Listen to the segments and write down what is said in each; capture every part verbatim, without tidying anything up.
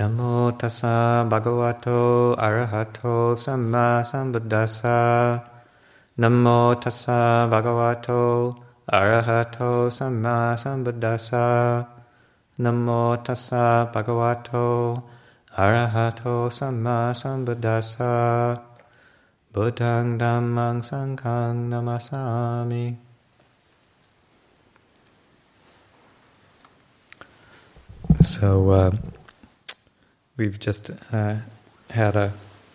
Namo tassa bhagavato arahato samma sambuddhassa. Namo tassa bhagavato arahato samma sambuddhassa. Namo tassa bhagavato arahato samma sambuddhassa. Buddhang dhammang sanghang namasami. So uh, we've just uh, had a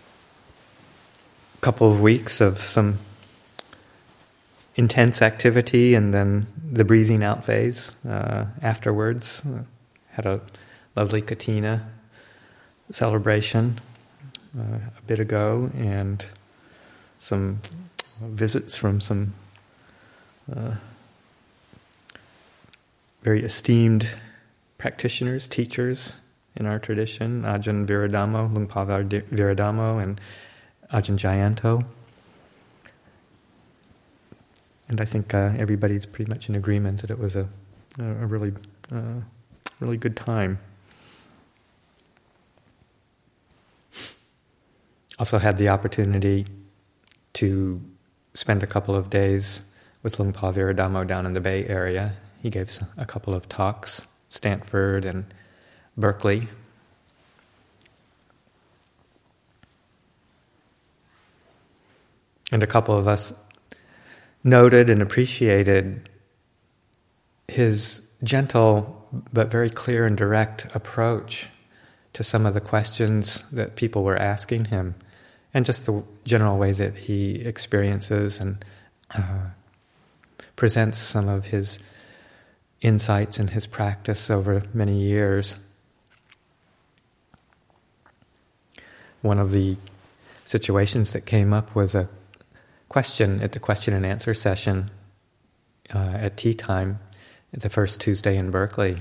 couple of weeks of some intense activity, and then the breathing out phase uh, afterwards. Uh, had a lovely Katina celebration uh, a bit ago, and some visits from some uh, very esteemed practitioners, teachers in our tradition, Ajahn Viradamo, Lungpa Viradamo, and Ajahn Jayanto. And I think uh, everybody's pretty much in agreement that it was a, a really, uh, really good time. Also had the opportunity to spend a couple of days with Lungpa Viradamo down in the Bay Area. He gave a couple of talks, Stanford and Berkeley. And a couple of us noted and appreciated his gentle but very clear and direct approach to some of the questions that people were asking him, and just the general way that he experiences and uh, presents some of his insights in his practice over many years. One of the situations that came up was a question at the question and answer session uh, at tea time at the first Tuesday in Berkeley.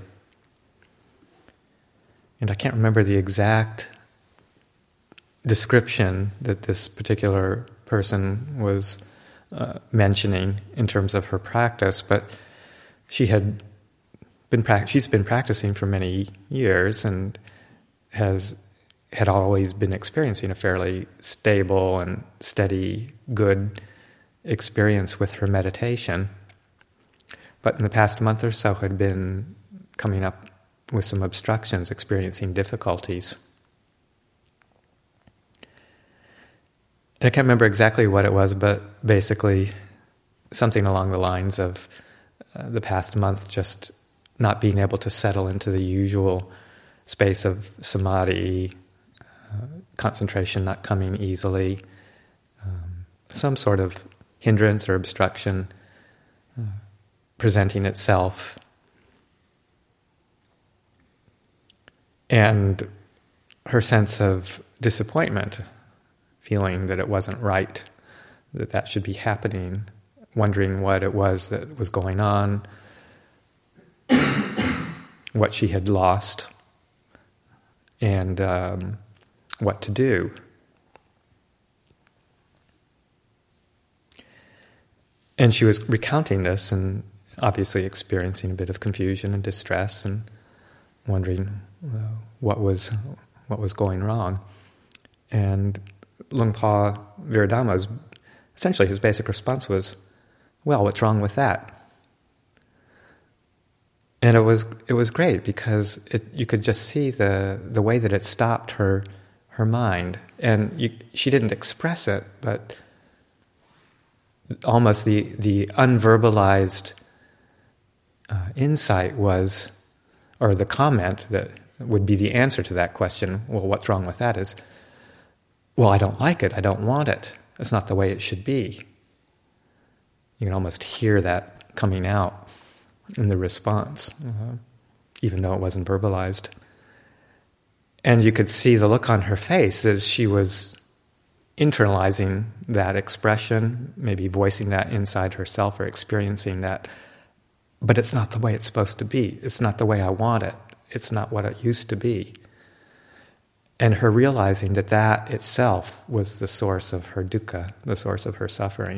And I can't remember the exact description that this particular person was uh, mentioning in terms of her practice, but she had been pra- she's been practicing for many years and has had always been experiencing a fairly stable and steady, good experience with her meditation. But in the past month or so had been coming up with some obstructions, experiencing difficulties. And I can't remember exactly what it was, but basically something along the lines of uh, the past month just not being able to settle into the usual space of samadhi, uh, concentration not coming easily, um, some sort of hindrance or obstruction uh, presenting itself. And her sense of disappointment, feeling that it wasn't right, that that should be happening, wondering what it was that was going on, what she had lost, and um, what to do. And she was recounting this and obviously experiencing a bit of confusion and distress and wondering uh, what was what was going wrong. And Lungpa Viradama's, essentially his basic response was, well, what's wrong with that? And it was it was great because it, you could just see the the way that it stopped her her mind, and you, she didn't express it, but almost the the unverbalized uh, insight was, or the comment that would be the answer to that question. Well, what's wrong with that? Is, well, I don't like it. I don't want it. It's not the way it should be. You can almost hear that coming out in the response, uh, even though it wasn't verbalized. And you could see the look on her face as she was internalizing that expression, maybe voicing that inside herself or experiencing that. But it's not the way it's supposed to be. It's not the way I want it. It's not what it used to be. And her realizing that that itself was the source of her dukkha, the source of her suffering.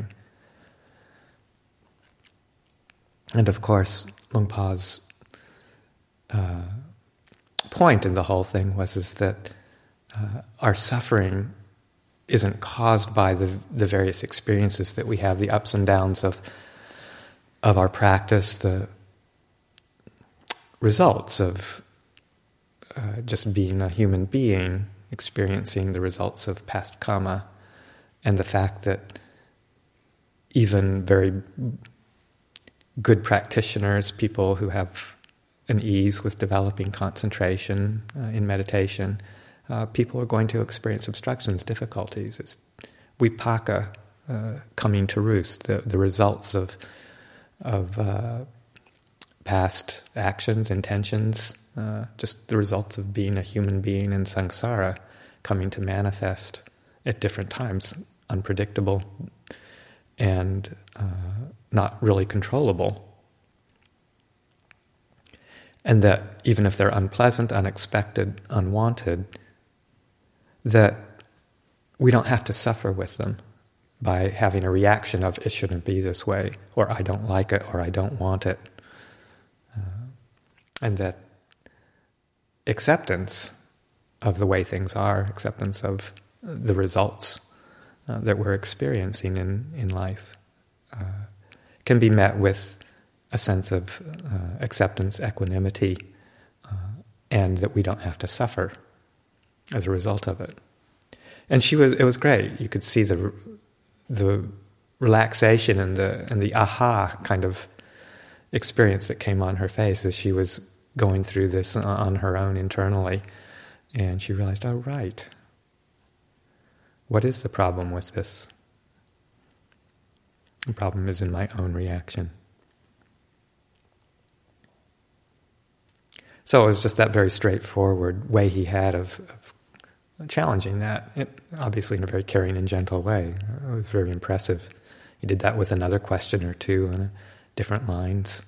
And of course, Lungpa's uh, point in the whole thing was is that uh, our suffering isn't caused by the the various experiences that we have, the ups and downs of of our practice, the results of uh, just being a human being, experiencing the results of past karma, and the fact that even very good practitioners, people who have an ease with developing concentration uh, in meditation, uh, people are going to experience obstructions, difficulties. It's vipaka uh, coming to roost, the, the results of of uh, past actions, intentions, uh, just the results of being a human being in samsara coming to manifest at different times, unpredictable and uh, not really controllable. And that even if they're unpleasant, unexpected, unwanted, that we don't have to suffer with them by having a reaction of it shouldn't be this way, or I don't like it, or I don't want it. Uh, and that acceptance of the way things are, acceptance of the results uh, that we're experiencing in, in life, uh, can be met with a sense of uh, acceptance, equanimity, uh, and that we don't have to suffer as a result of it. And she was—it was great. You could see the the relaxation and the and the aha kind of experience that came on her face as she was going through this on her own internally, and she realized, oh, right. What is the problem with this? The problem is in my own reaction. So it was just that very straightforward way he had of, of challenging that, it, obviously in a very caring and gentle way. It was very impressive. He did that with another question or two on different lines.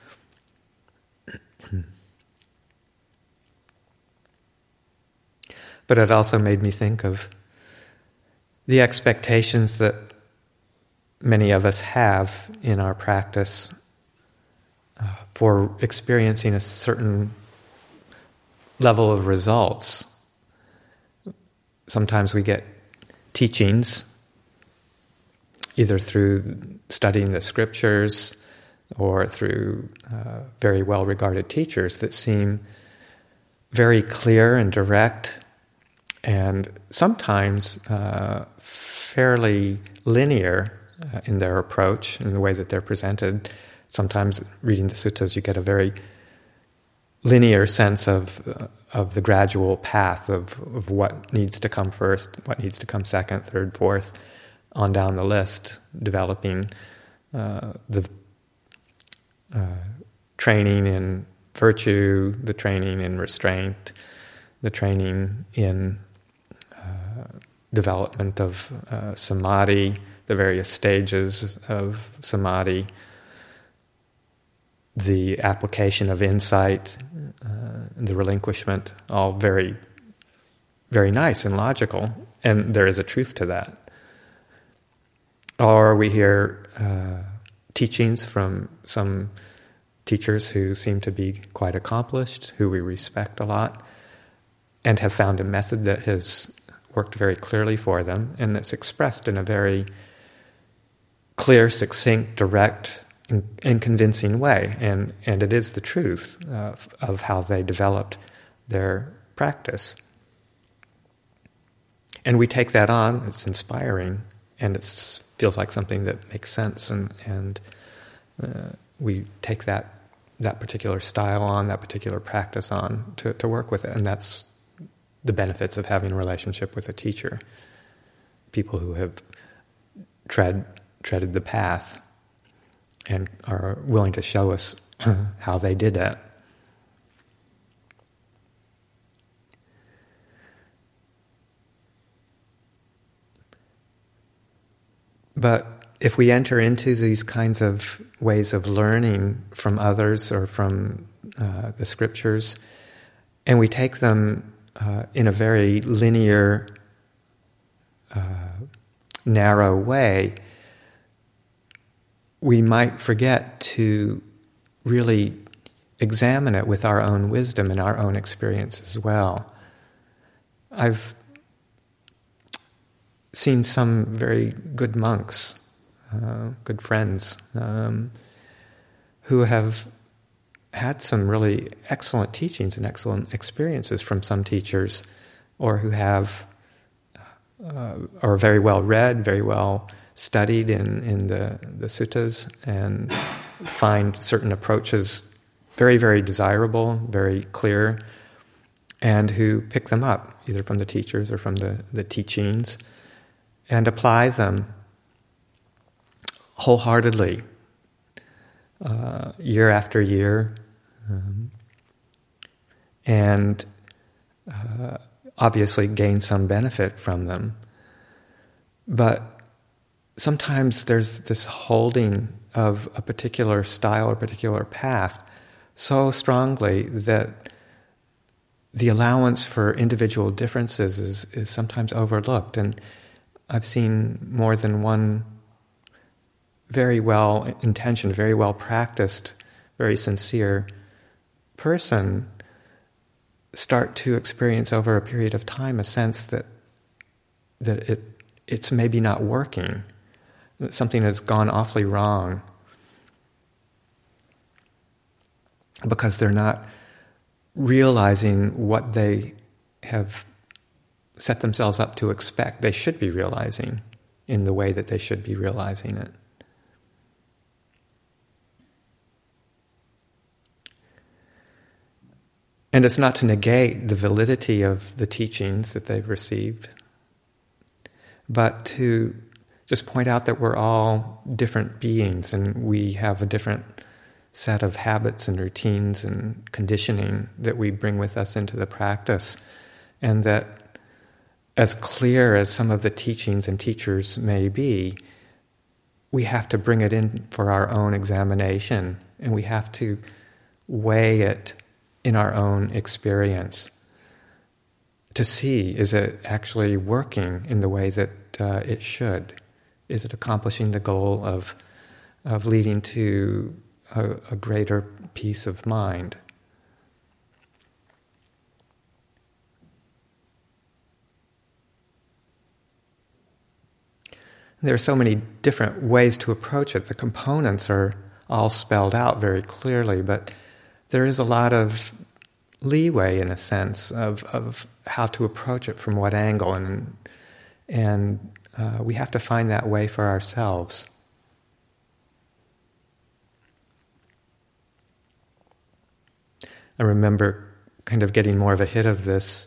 But it also made me think of the expectations that many of us have in our practice uh, for experiencing a certain level of results. Sometimes we get teachings, either through studying the scriptures or through uh, very well-regarded teachers that seem very clear and direct, and sometimes uh, fairly linear uh, in their approach, in the way that they're presented. Sometimes reading the suttas, you get a very linear sense of uh, of the gradual path of, of what needs to come first, what needs to come second, third, fourth, on down the list, developing uh, the uh, training in virtue, the training in restraint, the training in uh, development of uh, samadhi, the various stages of samadhi, the application of insight, uh, the relinquishment, all very, very nice and logical, and there is a truth to that. Or we hear uh, teachings from some teachers who seem to be quite accomplished, who we respect a lot, and have found a method that has worked very clearly for them, and that's expressed in a very clear, succinct, direct, and convincing way, and and it is the truth of, of how they developed their practice. And we take that on, it's inspiring, and it feels like something that makes sense, and, and uh, we take that that particular style on, that particular practice on to, to work with it, and that's the benefits of having a relationship with a teacher, people who have tread treaded the path and are willing to show us how they did it. But if we enter into these kinds of ways of learning from others or from uh, the scriptures, and we take them uh, in a very linear, uh, narrow way, we might forget to really examine it with our own wisdom and our own experience as well. I've seen some very good monks, uh, good friends, um, who have had some really excellent teachings and excellent experiences from some teachers, or who have uh, are very well read, very well studied in, in the, the suttas, and find certain approaches very, very desirable, very clear, and who pick them up, either from the teachers or from the, the teachings, and apply them wholeheartedly, uh, year after year, um, and uh, obviously gain some benefit from them. But sometimes there's this holding of a particular style or particular path so strongly that the allowance for individual differences is, is sometimes overlooked. And I've seen more than one very well-intentioned, very well-practiced, very sincere person start to experience over a period of time a sense that that it it's maybe not working, that something has gone awfully wrong, because they're not realizing what they have set themselves up to expect they should be realizing in the way that they should be realizing it. And it's not to negate the validity of the teachings that they've received, but to just point out that we're all different beings and we have a different set of habits and routines and conditioning that we bring with us into the practice, and that as clear as some of the teachings and teachers may be, we have to bring it in for our own examination, and we have to weigh it in our own experience to see, is it actually working in the way that uh, it should? Is it accomplishing the goal of of leading to a, a greater peace of mind? There are so many different ways to approach it. The components are all spelled out very clearly, but there is a lot of leeway, in a sense, of, of how to approach it from what angle, and and uh, we have to find that way for ourselves. I remember kind of getting more of a hit of this,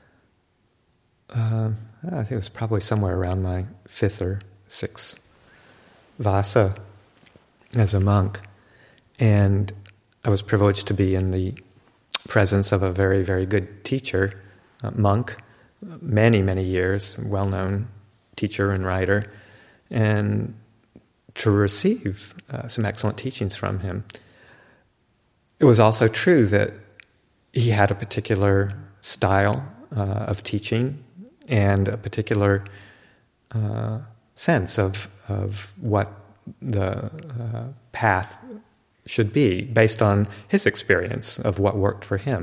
uh, I think it was probably somewhere around my fifth or sixth Vasa as a monk, and I was privileged to be in the presence of a very, very good teacher, uh, monk, many, many years, well-known teacher and writer, and to receive uh, some excellent teachings from him. It was also true that he had a particular style uh, of teaching and a particular uh, sense of of what the uh, path should be based on his experience of what worked for him.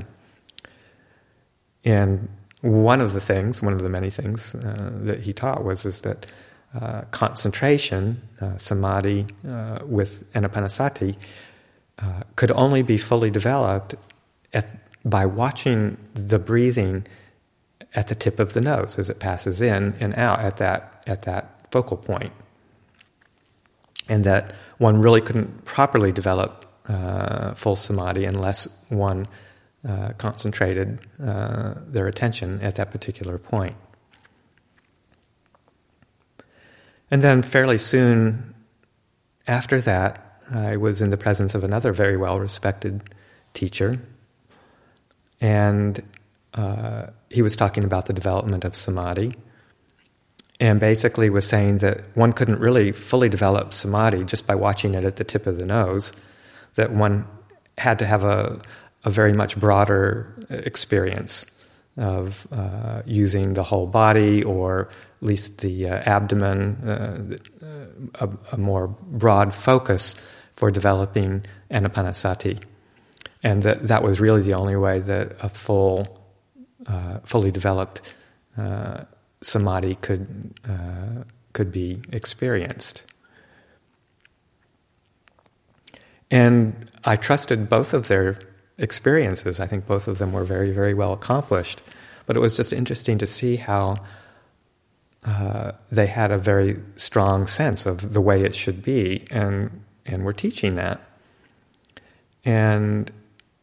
And one of the things, one of the many things uh, that he taught was is that uh, concentration, uh, samadhi uh, with anapanasati, uh, could only be fully developed at, by watching the breathing at the tip of the nose as it passes in and out at that at that focal point. And that one really couldn't properly develop uh, full samadhi unless one uh, concentrated uh, their attention at that particular point. And then fairly soon after that, I was in the presence of another very well-respected teacher, and uh, he was talking about the development of samadhi, and basically was saying that one couldn't really fully develop samadhi just by watching it at the tip of the nose, that one had to have a, a very much broader experience of uh, using the whole body, or at least the uh, abdomen, uh, a, a more broad focus for developing anapanasati. and that that was really the only way that a full, uh, fully developed uh, samadhi could uh, could be experienced. And I trusted both of their experiences. I think both of them were very, very well accomplished. But it was just interesting to see how uh, they had a very strong sense of the way it should be, and and were teaching that. And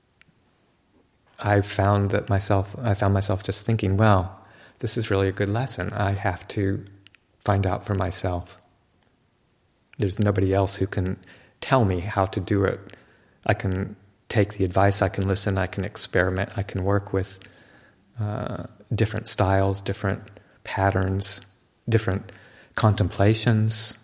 I found that myself, I found myself just thinking, well, this is really a good lesson. I have to find out for myself. There's nobody else who can tell me how to do it. I can take the advice, I can listen, I can experiment, I can work with uh, different styles, different patterns, different contemplations.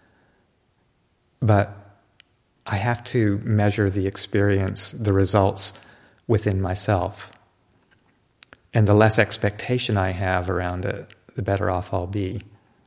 But I have to measure the experience, the results within myself. And the less expectation I have around it, the better off I'll be.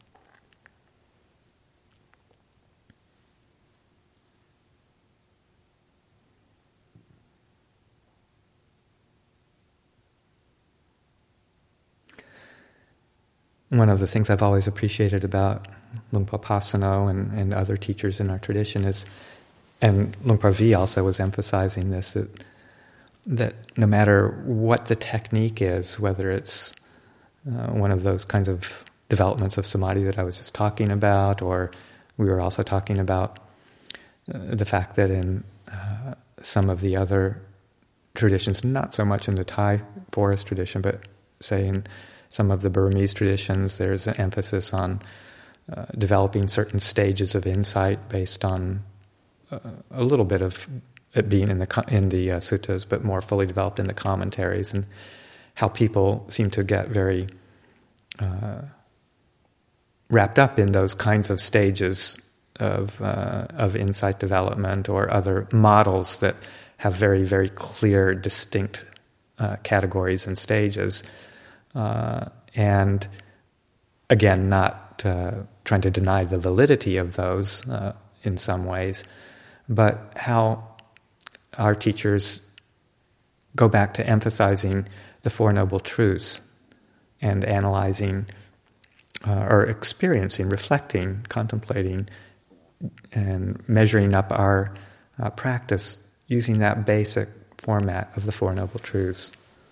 One of the things I've always appreciated about Luang Por Passano and, and other teachers in our tradition is, and Luang Por Vi also was emphasizing this, that, that no matter what the technique is, whether it's uh, one of those kinds of developments of samadhi that I was just talking about, or we were also talking about uh, the fact that in uh, some of the other traditions, not so much in the Thai forest tradition, but say in some of the Burmese traditions, there's an emphasis on uh, developing certain stages of insight based on uh, a little bit of it being in the in the uh, suttas, but more fully developed in the commentaries, and how people seem to get very uh, wrapped up in those kinds of stages of uh, of insight development, or other models that have very, very clear, distinct uh, categories and stages. Uh, and again, not uh, trying to deny the validity of those uh, in some ways, but how our teachers go back to emphasizing the Four Noble Truths and analyzing uh, or experiencing, reflecting, contemplating, and measuring up our uh, practice using that basic format of the Four Noble Truths.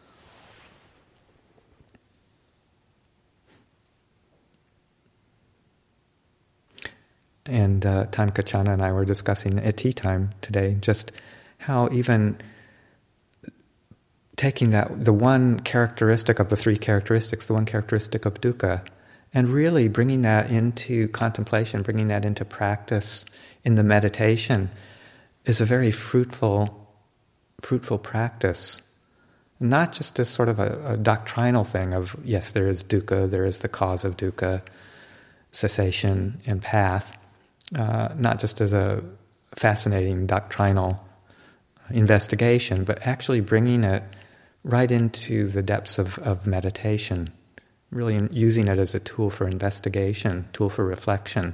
And uh, Tan Kachana and I were discussing at tea time today just how even taking that, the one characteristic of the three characteristics, the one characteristic of dukkha, and really bringing that into contemplation, bringing that into practice in the meditation, is a very fruitful, fruitful practice. Not just as sort of a, a doctrinal thing of, yes, there is dukkha, there is the cause of dukkha, cessation and path, uh, not just as a fascinating doctrinal investigation, but actually bringing it right into the depths of, of meditation, really in, using it as a tool for investigation, tool for reflection.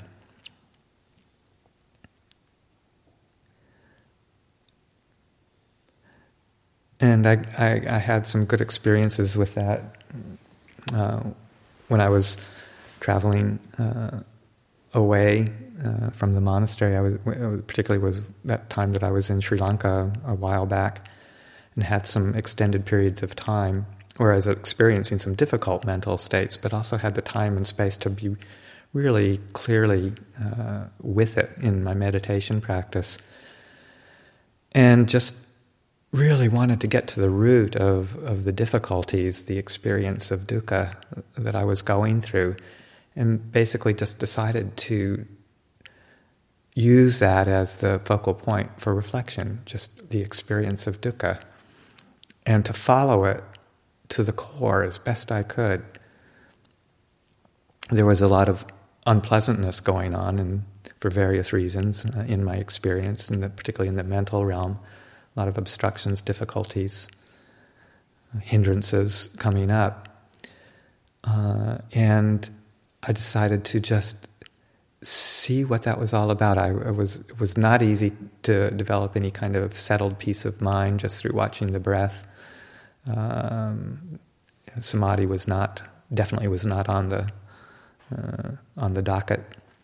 And I, I, I had some good experiences with that uh, when I was traveling uh, away uh, from the monastery. I was particularly was that time that I was in Sri Lanka a while back, and had some extended periods of time where I was experiencing some difficult mental states, but also had the time and space to be really clearly uh, with it in my meditation practice, and just really wanted to get to the root of, of the difficulties, the experience of dukkha that I was going through, and basically just decided to use that as the focal point for reflection, just the experience of dukkha, and to follow it to the core as best I could. There was a lot of unpleasantness going on, and for various reasons uh, in my experience, and particularly in the mental realm, a lot of obstructions, difficulties, hindrances coming up. Uh, and I decided to just see what that was all about. I, I was it was not easy to develop any kind of settled peace of mind just through watching the breath. Um, samadhi was not definitely was not on the uh, on the docket.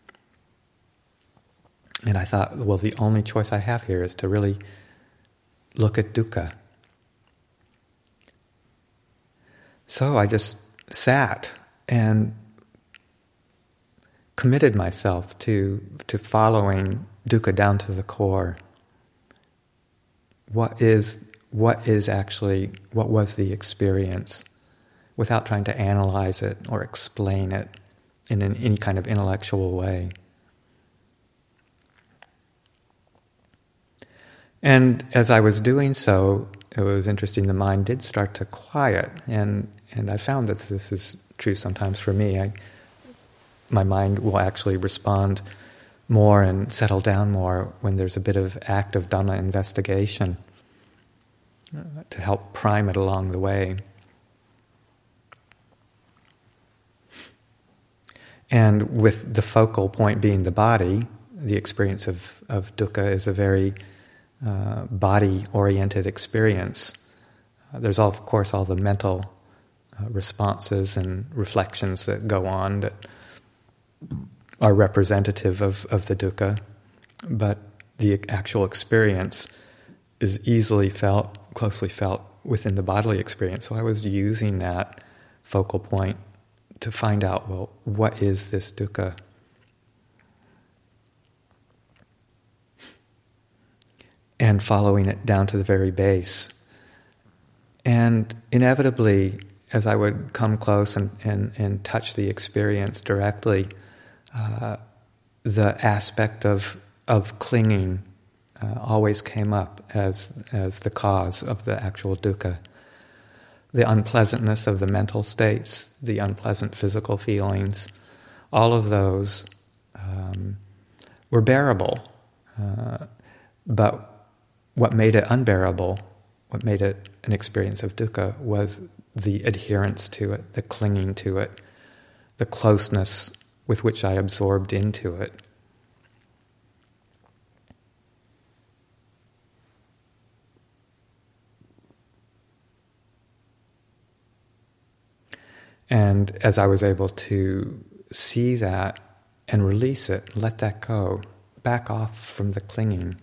And I thought, well, the only choice I have here is to really look at dukkha. So I just sat and committed myself to to following dukkha down to the core. What is what is actually what was the experience, without trying to analyze it or explain it in an, any kind of intellectual way. And as I was doing so, it was interesting, the mind did start to quiet, and, and I found that this is true sometimes for me. I, my mind will actually respond more and settle down more when there's a bit of active Dhamma investigation uh, to help prime it along the way. And with the focal point being the body, the experience of, of dukkha is a very uh, body-oriented experience. Uh, there's, all, of course, all the mental uh, responses and reflections that go on that are representative of, of the dukkha, but the actual experience is easily felt, closely felt within the bodily experience. So I was using that focal point to find out, well, what is this dukkha? And following it down to the very base. And inevitably, as I would come close and, and, and touch the experience directly, uh, the aspect of of clinging uh, always came up as as the cause of the actual dukkha. The unpleasantness of the mental states, the unpleasant physical feelings, all of those um, were bearable. Uh, but what made it unbearable, what made it an experience of dukkha, was the adherence to it, the clinging to it, the closeness with which I absorbed into it. And as I was able to see that and release it, let that go, back off from the clinging,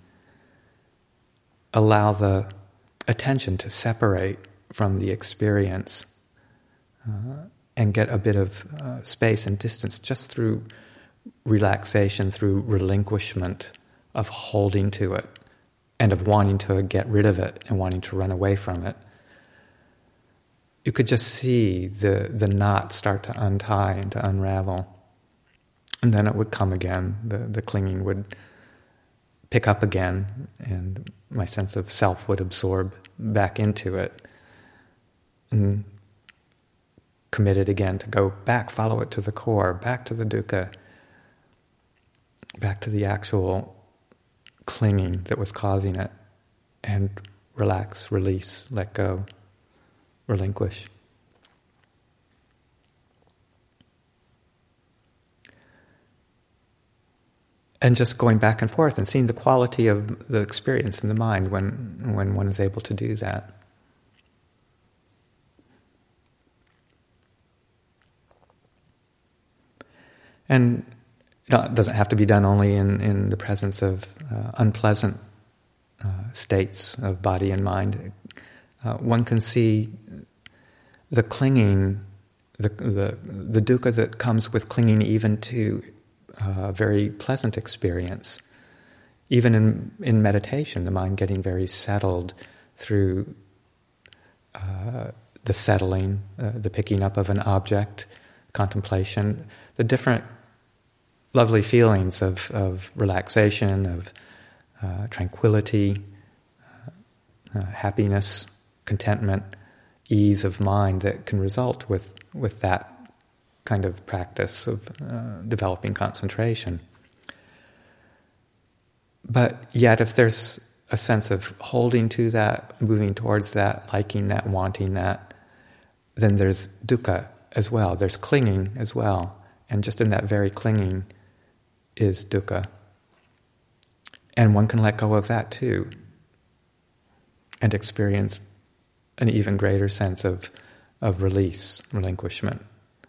allow the attention to separate from the experience uh, and get a bit of uh, space and distance just through relaxation, through relinquishment of holding to it and of wanting to get rid of it and wanting to run away from it. You could just see the, the knot start to untie and to unravel. And then it would come again. The, the clinging would pick up again, and my sense of self would absorb back into it. And commit it again to go back, follow it to the core, back to the dukkha, back to the actual clinging that was causing it, and relax, release, let go. Relinquish. And just going back and forth and seeing the quality of the experience in the mind when, when one is able to do that. And it doesn't have to be done only in, in the presence of uh, unpleasant uh, states of body and mind. Uh, one can see the clinging, the, the the dukkha that comes with clinging even to a very pleasant experience. Even in, in meditation, the mind getting very settled through uh, the settling, uh, the picking up of an object, contemplation, the different lovely feelings of, of relaxation, of uh, tranquility, uh, uh, happiness, contentment, ease of mind that can result with, with that kind of practice of uh, developing concentration. But yet if there's a sense of holding to that, moving towards that, liking that, wanting that, then there's dukkha as well. There's clinging as well. And just in that very clinging, is dukkha. And one can let go of that too, and experience an even greater sense of, of release, relinquishment,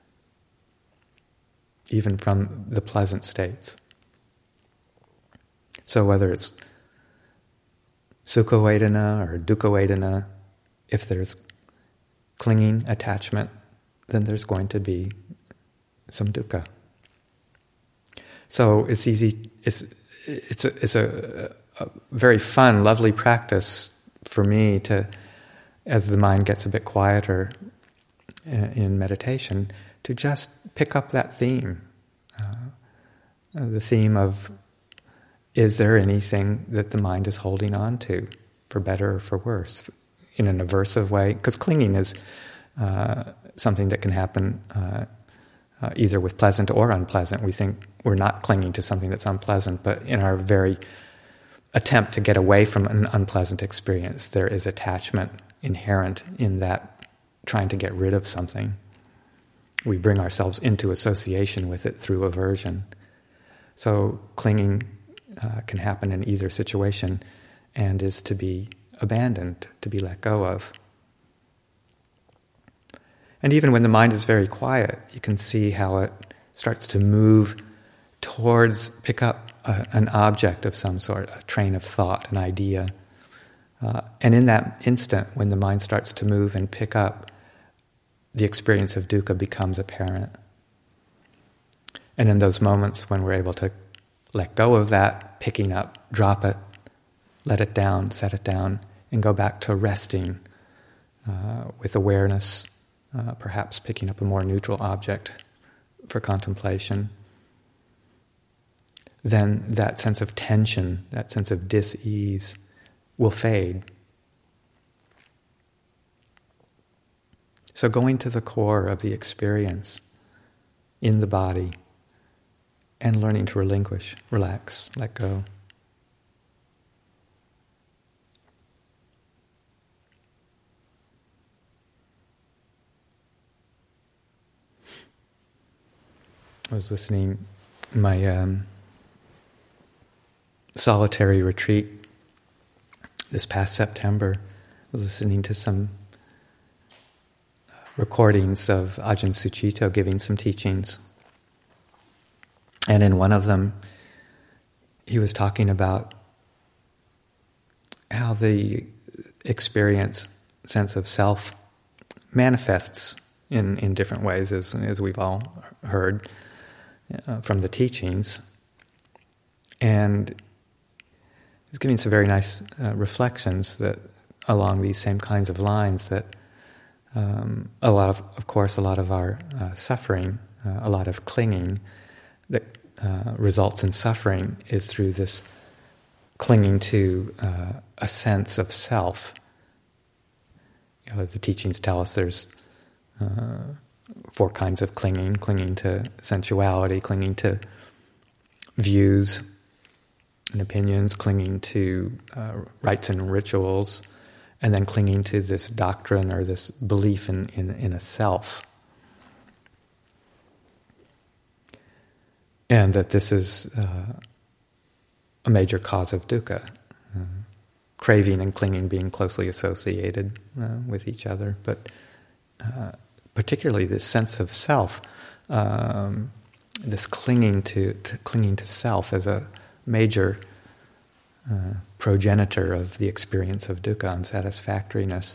even from the pleasant states. So whether it's sukha vedana or dukkha vedana, if there's clinging attachment, then there's going to be some dukkha. So it's easy, it's it's a, it's a, a very fun, lovely practice for me to, as the mind gets a bit quieter in meditation, to just pick up that theme, uh, the theme of, is there anything that the mind is holding on to, for better or for worse, in an aversive way? Because clinging is uh, something that can happen uh, uh, either with pleasant or unpleasant. We think we're not clinging to something that's unpleasant, but in our very attempt to get away from an unpleasant experience, there is attachment inherent in that, trying to get rid of something. We bring ourselves into association with it through aversion. So clinging uh, can happen in either situation and is to be abandoned, to be let go of. And even when the mind is very quiet, you can see how it starts to move towards, pick up a, an object of some sort, a train of thought, an idea. Uh, and in that instant, when the mind starts to move and pick up, the experience of dukkha becomes apparent. And in those moments when we're able to let go of that, picking up, drop it, let it down, set it down, and go back to resting uh, with awareness, uh, perhaps picking up a more neutral object for contemplation, then that sense of tension, that sense of dis-ease will fade. So going to the core of the experience in the body and learning to relinquish, relax, let go. I was listening, my um, solitary retreat this past September, I was listening to some recordings of Ajahn Sucitto giving some teachings. And in one of them, he was talking about how the experience, sense of self, manifests in, in different ways, as, as we've all heard uh, from the teachings. And he's giving some very nice uh, reflections that along these same kinds of lines, that um, a lot of, of course, a lot of our uh, suffering, uh, a lot of clinging that uh, results in suffering is through this clinging to uh, a sense of self. You know, the teachings tell us there's uh, four kinds of clinging: clinging to sensuality, clinging to views and opinions, clinging to uh, rites and rituals, and then clinging to this doctrine or this belief in, in, in a self. And that this is uh, a major cause of dukkha. Uh, craving and clinging being closely associated uh, with each other, but uh, particularly this sense of self, um, this clinging to, to clinging to self as a major uh, progenitor of the experience of dukkha, unsatisfactoriness,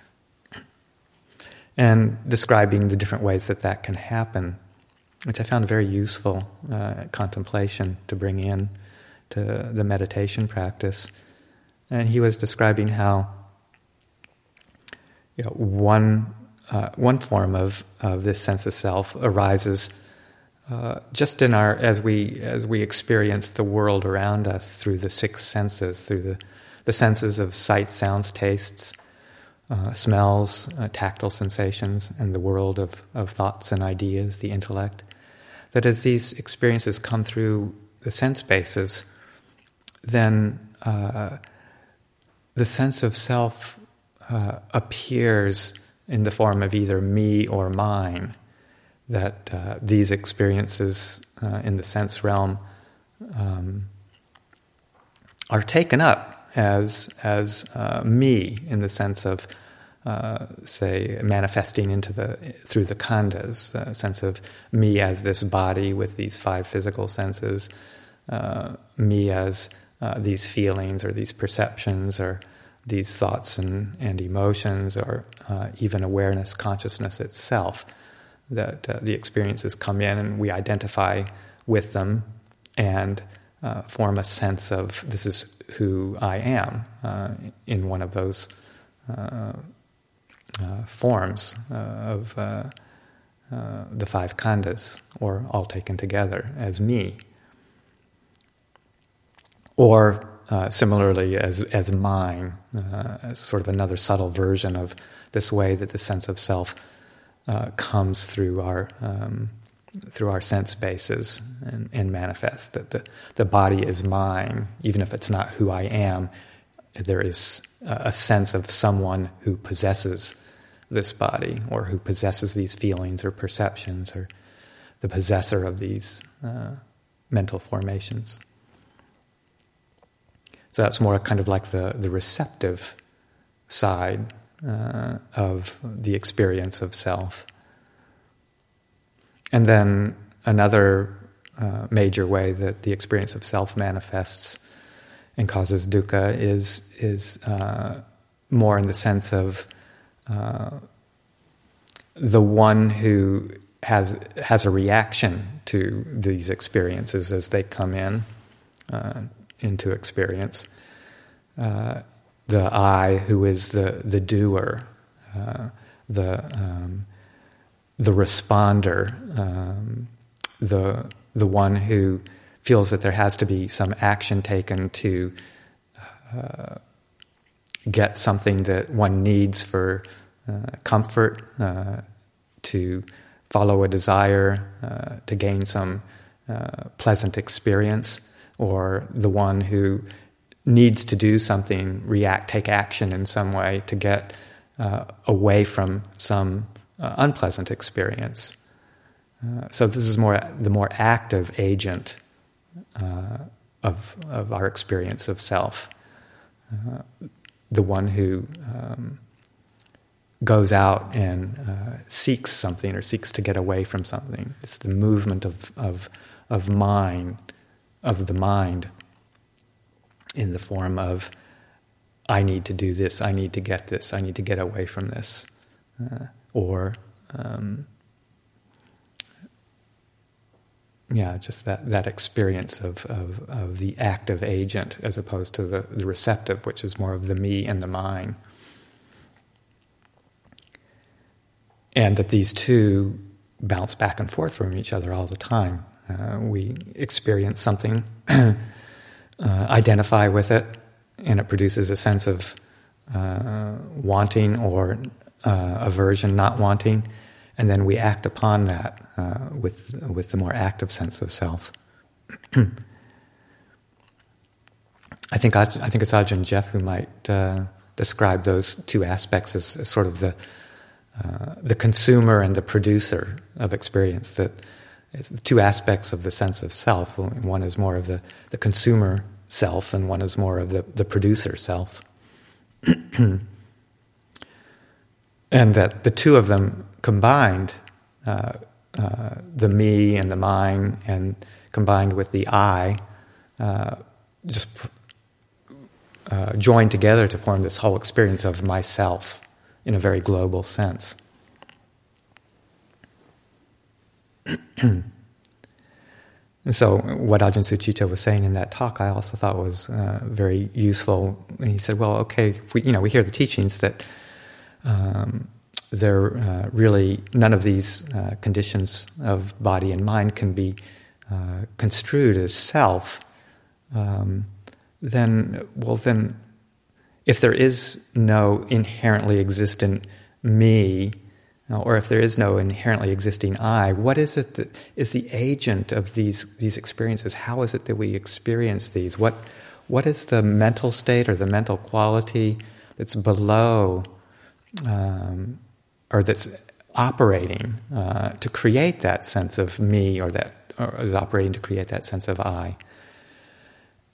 and describing the different ways that that can happen, which I found very useful uh, contemplation to bring in to the meditation practice. And he was describing how, you know, one uh, one form of, of this sense of self arises uh, just in our as we as we experience the world around us through the six senses, through the the senses of sight, sounds, tastes, uh, smells, uh, tactile sensations, and the world of, of thoughts and ideas, the intellect. That as these experiences come through the sense bases, then uh, the sense of self uh, appears in the form of either me or mine, that uh, these experiences uh, in the sense realm um, are taken up as as uh, me in the sense of, uh, say, manifesting into the through the khandhas, a sense of me as this body with these five physical senses, uh, me as uh, these feelings or these perceptions or these thoughts and, and emotions, or uh, even awareness, consciousness itself, that uh, the experiences come in and we identify with them and uh, form a sense of this is who I am uh, in one of those uh, uh, forms uh, of uh, uh, the five khandhas, or all taken together as me. Or Uh, similarly, as as mine, uh, as sort of another subtle version of this way that the sense of self uh, comes through our um, through our sense bases and, and manifests. That the the body is mine, even if it's not who I am. There is a, a sense of someone who possesses this body, or who possesses these feelings or perceptions, or the possessor of these uh, mental formations. So that's more kind of like the, the receptive side uh, of the experience of self. And then another uh, major way that the experience of self manifests and causes dukkha is is uh, more in the sense of uh, the one who has has a reaction to these experiences as they come in. Uh, into experience. Uh, the I, who is the the doer, uh, the um, the responder, um, the the one who feels that there has to be some action taken to uh, get something that one needs for uh, comfort, uh, to follow a desire, uh, to gain some uh, pleasant experience. Or the one who needs to do something, react, take action in some way to get uh, away from some uh, unpleasant experience. Uh, so this is more the more active agent uh, of of our experience of self, uh, the one who um, goes out and uh, seeks something or seeks to get away from something. It's the movement of of of mind. of the mind in the form of, I need to do this, I need to get this, I need to get away from this. Uh, or, um, yeah, just that, that experience of, of, of the active agent as opposed to the, the receptive, which is more of the me and the mine. And that these two bounce back and forth from each other all the time. Uh, we experience something, uh, identify with it, and it produces a sense of uh, wanting or uh, aversion, not wanting, and then we act upon that uh, with with the more active sense of self. I think I think it's Ajahn Jeff who might uh, describe those two aspects as, as sort of the uh, the consumer and the producer of experience. That it's the two aspects of the sense of self. One is more of the, the consumer self, and one is more of the, the producer self. And that the two of them combined, uh, uh, the me and the mine, and combined with the I, uh, just uh, joined together to form this whole experience of myself in a very global sense. And so what Ajahn Sucitto was saying in that talk, I also thought was uh, very useful. And he said, well, okay, if we, you know, we hear the teachings that um, there uh, really none of these uh, conditions of body and mind can be uh, construed as self. Um, then, well, then, if there is no inherently existent me, or if there is no inherently existing I, what is it that is the agent of these these experiences? How is it that we experience these? What what is the mental state or the mental quality that's below um, or that's operating uh, to create that sense of me, or that or is operating to create that sense of I?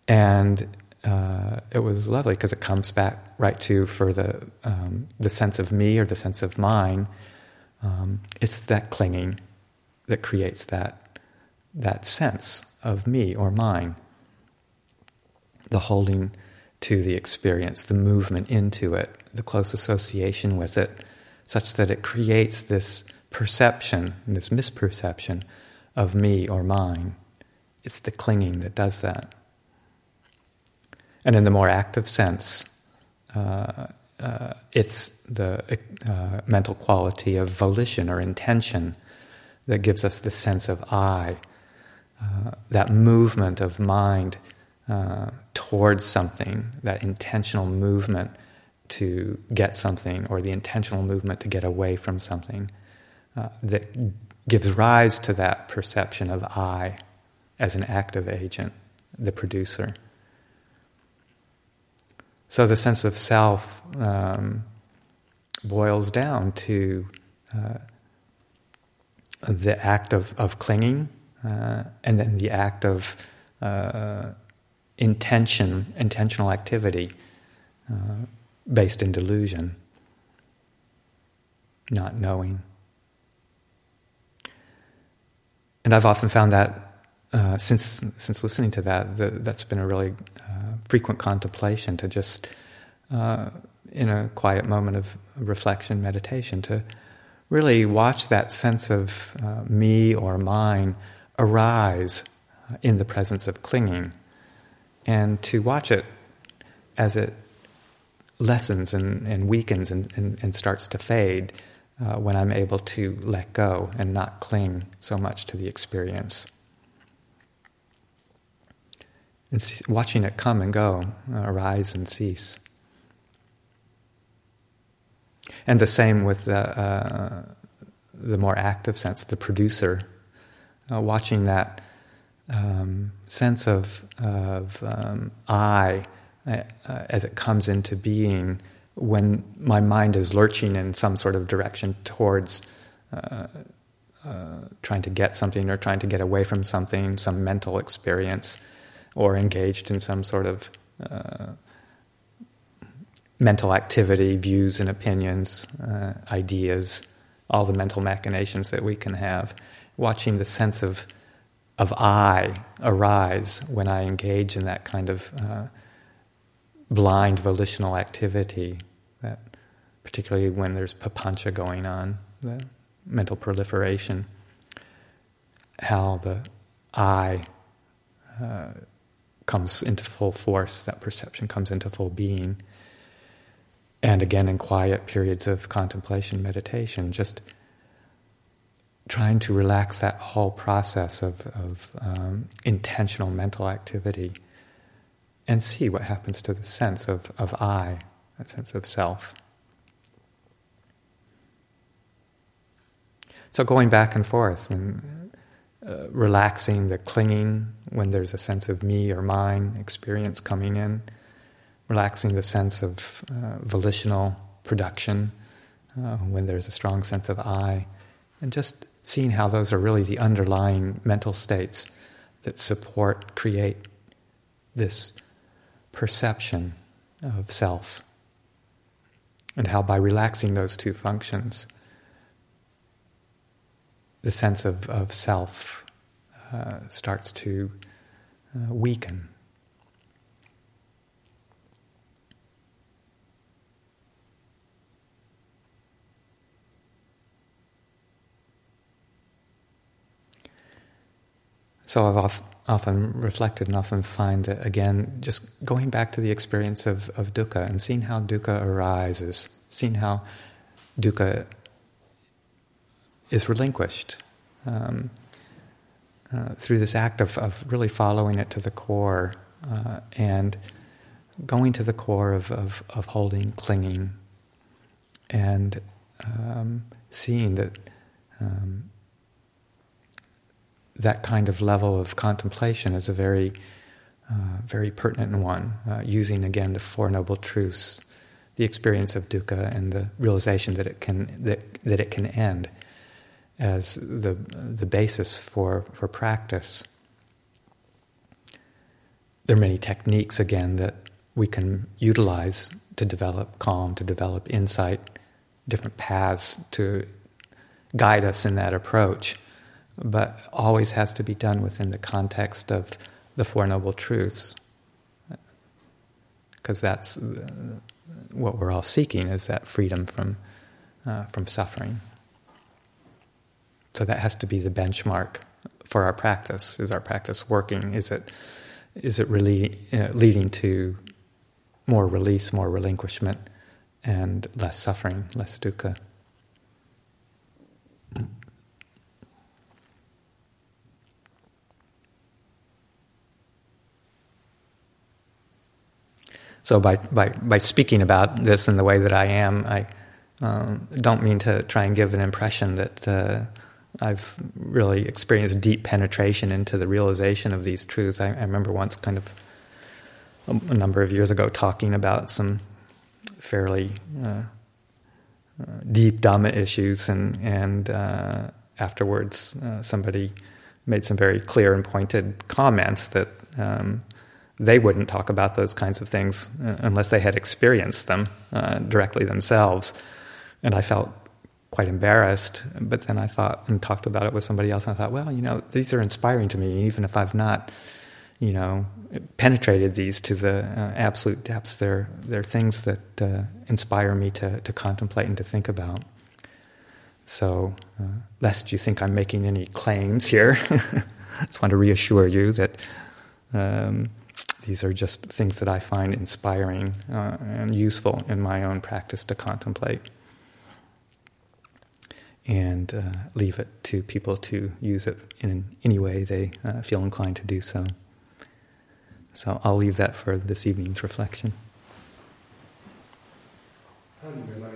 And uh, it was lovely because it comes back right to, for the um, the sense of me or the sense of mine, um, it's that clinging that creates that that sense of me or mine. The holding to the experience, the movement into it, the close association with it, such that it creates this perception, this misperception of me or mine. It's the clinging that does that. And in the more active sense, uh, uh, it's the uh, mental quality of volition or intention that gives us the sense of I, uh, that movement of mind uh, towards something, that intentional movement to get something, or the intentional movement to get away from something, uh, that gives rise to that perception of I as an active agent, the producer. So the sense of self um, boils down to uh, the act of, of clinging, uh, and then the act of uh, intention, intentional activity uh, based in delusion, not knowing. And I've often found that uh, since since listening to that, the, that's been a really uh, frequent contemplation, to just, uh, in a quiet moment of reflection, meditation, to really watch that sense of uh, me or mine arise in the presence of clinging, and to watch it as it lessens and, and weakens and, and, and starts to fade uh, when I'm able to let go and not cling so much to the experience. And see, watching it come and go, uh, arise and cease. And the same with the, uh, the more active sense, the producer, uh, watching that um, sense of, of um, I uh, as it comes into being when my mind is lurching in some sort of direction towards uh, uh, trying to get something or trying to get away from something, some mental experience, or engaged in some sort of uh, mental activity, views and opinions, uh, ideas, all the mental machinations that we can have. Watching the sense of of I arise when I engage in that kind of uh, blind volitional activity, that particularly when there's papancha going on, the mental proliferation, how the I uh, comes into full force, that perception comes into full being. And again, in quiet periods of contemplation, meditation, just trying to relax that whole process of, of um, intentional mental activity and see what happens to the sense of, of I, that sense of self. So going back and forth and uh, relaxing the clinging when there's a sense of me or mine experience coming in, relaxing the sense of uh, volitional production uh, when there's a strong sense of I, and just seeing how those are really the underlying mental states that support, create this perception of self, and how by relaxing those two functions, the sense of, of self uh, starts to uh, weaken. So I've often reflected and often find that, again, just going back to the experience of, of dukkha and seeing how dukkha arises, seeing how dukkha is relinquished um, uh, through this act of, of really following it to the core uh, and going to the core of, of, of holding, clinging, and um, seeing that um, that kind of level of contemplation is a very, uh, very pertinent one, uh, using again the Four Noble Truths, the experience of dukkha and the realization that it can that, that it can end, as the the basis for, for practice. there are many techniques, again, that we can utilize to develop calm, to develop insight, different paths to guide us in that approach, but always has to be done within the context of the Four Noble Truths, because that's what we're all seeking, is that freedom from uh, from suffering. So that has to be the benchmark for our practice. Is our practice working? Is it is it really uh, leading to more release, more relinquishment, and less suffering, less dukkha? So by, by, by speaking about this in the way that I am, I um, don't mean to try and give an impression that uh, I've really experienced deep penetration into the realization of these truths. I, I remember once kind of a, a number of years ago talking about some fairly uh, uh, deep Dhamma issues, and, and uh, afterwards uh, somebody made some very clear and pointed comments that um, they wouldn't talk about those kinds of things uh, unless they had experienced them uh, directly themselves. And I felt quite embarrassed, but then I thought and talked about it with somebody else, and I thought, well, you know, these are inspiring to me, even if I've not, you know, penetrated these to the uh, absolute depths. They're, they're things that uh, inspire me to, to contemplate and to think about. So, uh, lest you think I'm making any claims here, I just want to reassure you that um, these are just things that I find inspiring uh, and useful in my own practice to contemplate, and uh, leave it to people to use it in any way they uh, feel inclined to do so. So I'll leave that for this evening's reflection. Alhamdulillah.